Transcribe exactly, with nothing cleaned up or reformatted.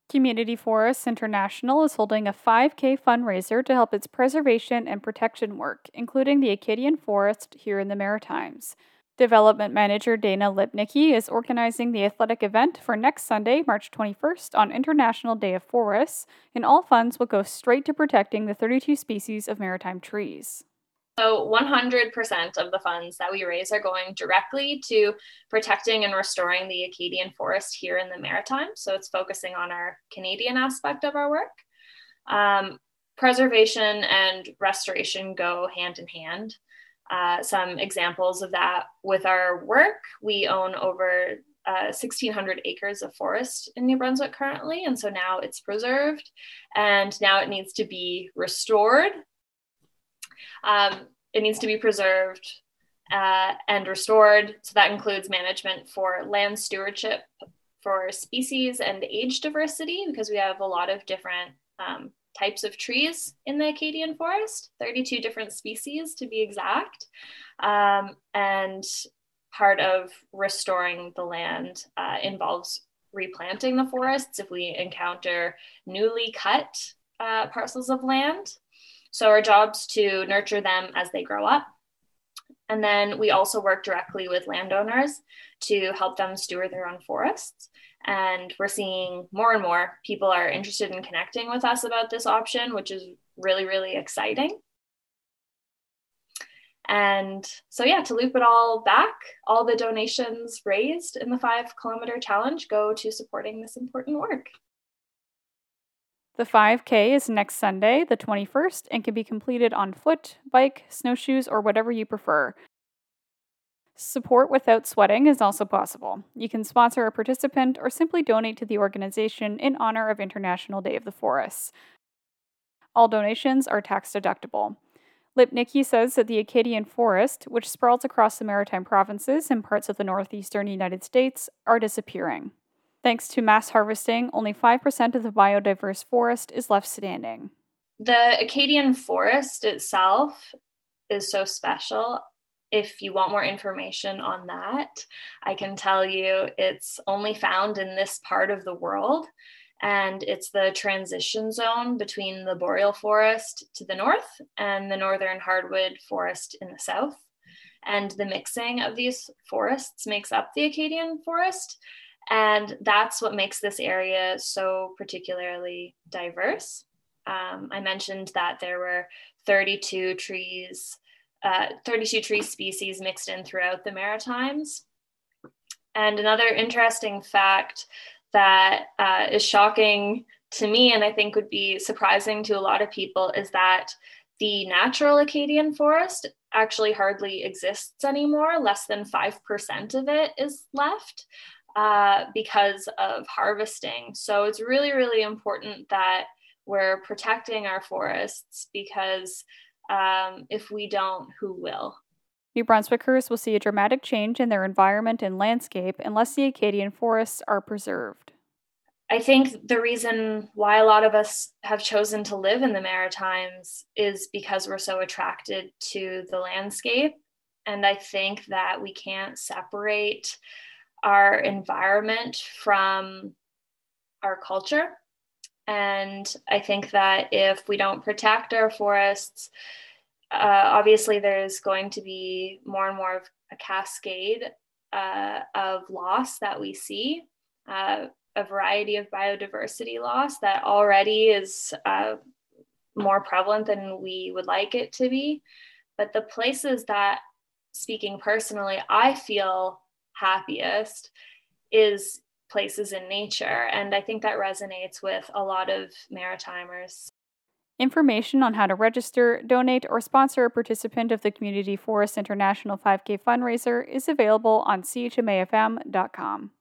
Community Forests International is holding a five K fundraiser to help its preservation and protection work, including the Acadian Forest here in the Maritimes. Development Manager Dana Lipnicki is organizing the athletic event for next Sunday, March twenty-first, on International Day of Forests, and all funds will go straight to protecting the thirty-two species of maritime trees. So one hundred percent of the funds that we raise are going directly to protecting and restoring the Acadian forest here in the Maritimes. So it's focusing on our Canadian aspect of our work. Um, preservation and restoration go hand in hand. Uh, some examples of that with our work, we own over uh, sixteen hundred acres of forest in New Brunswick currently, and so now it's preserved, and now it needs to be restored. Um, it needs to be preserved uh, and restored, so that includes management for land stewardship for species and age diversity, because we have a lot of different um, types of trees in the Acadian forest, thirty-two different species to be exact. Um, and part of restoring the land uh, involves replanting the forests if we encounter newly cut uh, parcels of land. So our job's to nurture them as they grow up. And then we also work directly with landowners to help them steward their own forests. And we're seeing more and more people are interested in connecting with us about this option, which is really, really exciting. And so, yeah, to loop it all back, all the donations raised in the five kilometer challenge go to supporting this important work. The five K is next Sunday, the twenty-first, and can be completed on foot, bike, snowshoes, or whatever you prefer. Support without sweating is also possible. You can sponsor a participant or simply donate to the organization in honor of International Day of the Forests. All donations are tax deductible. Lipnicki says that the Acadian forest, which sprawls across the Maritime provinces and parts of the northeastern United States, are disappearing. Thanks to mass harvesting, only five percent of the biodiverse forest is left standing. The Acadian forest itself is so special. If you want more information on that, I can tell you it's only found in this part of the world, and it's the transition zone between the boreal forest to the north and the northern hardwood forest in the south. And the mixing of these forests makes up the Acadian forest. And that's what makes this area so particularly diverse. Um, I mentioned that there were thirty-two trees, uh, thirty-two tree species mixed in throughout the Maritimes. And another interesting fact that uh, is shocking to me, and I think would be surprising to a lot of people, is that the natural Acadian forest actually hardly exists anymore. Less than five percent of it is left. Uh, because of harvesting. So it's really, really important that we're protecting our forests, because um, if we don't, who will? New Brunswickers will see a dramatic change in their environment and landscape unless the Acadian forests are preserved. I think the reason why a lot of us have chosen to live in the Maritimes is because we're so attracted to the landscape. And I think that we can't separate our environment from our culture. And I think that if we don't protect our forests, uh, obviously there's going to be more and more of a cascade uh, of loss that we see, uh, a variety of biodiversity loss that already is uh, more prevalent than we would like it to be. But the places that, speaking personally, I feel happiest is places in nature. And I think that resonates with a lot of Maritimers. Information on how to register, donate, or sponsor a participant of the Community Forest International five K fundraiser is available on c h m a f m dot com.